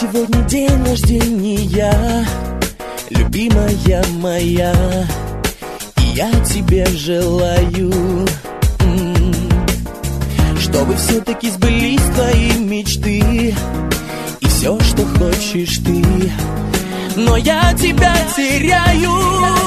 сегодня день рождения, любимая моя, и я тебе желаю, чтобы все-таки сбылись твои мечты и все, что хочешь ты. Но я тебя теряю.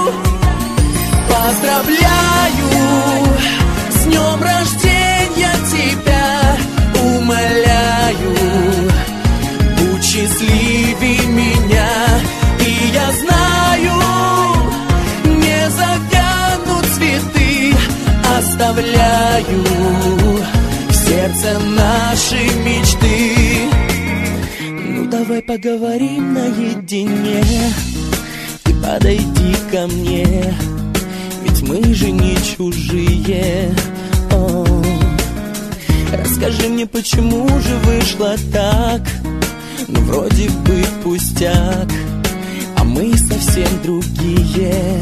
Поздравляю с днем рождения тебя, умоляю, будь счастливей меня. И я знаю, не завянут цветы, оставляю в сердце наши мечты. Ну давай поговорим наедине, ты подойди ко мне, ведь мы же не чужие. Расскажи мне, почему же вышло так? Ну вроде бы пустяк, а мы совсем другие.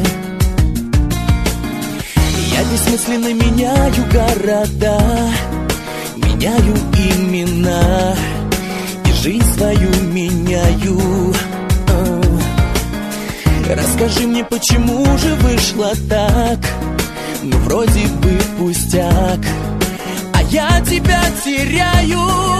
Я бессмысленно меняю города, меняю имена, и жизнь свою меняю. Расскажи мне, почему же вышло так? Ну вроде бы пустяк, а я тебя теряю.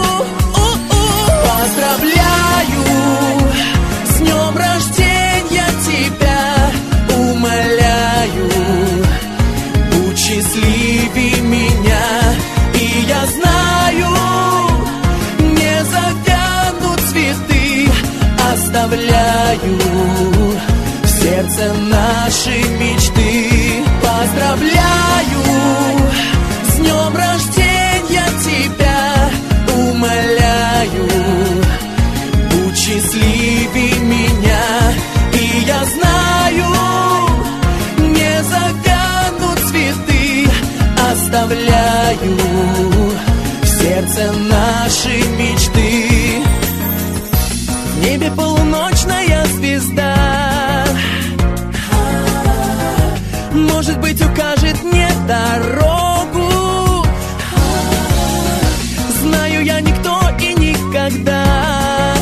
Поздравляю с днем рождения тебя, умоляю, будь счастливей меня. И я знаю, не завянут цветы, оставляю в сердце наши мечты. Поздравляю с днем рождения тебя, умоляю, будь счастливей меня. И я знаю, не завянут цветы, оставляю в сердце наши мечты. В небе полуночная звезда, может быть, укажет мне дорогу. Знаю, я никто и никогда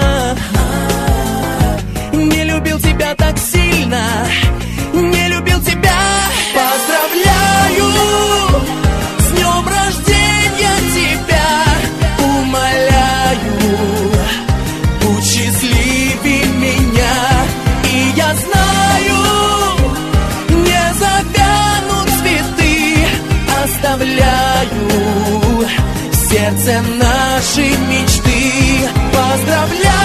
не любил тебя так сильно, не любил тебя. Поздравляю с днем рождения тебя, умоляю, будь счастливей меня. И я знаю, не завянут цветы, оставляю в сердце наши мечты. Поздравляю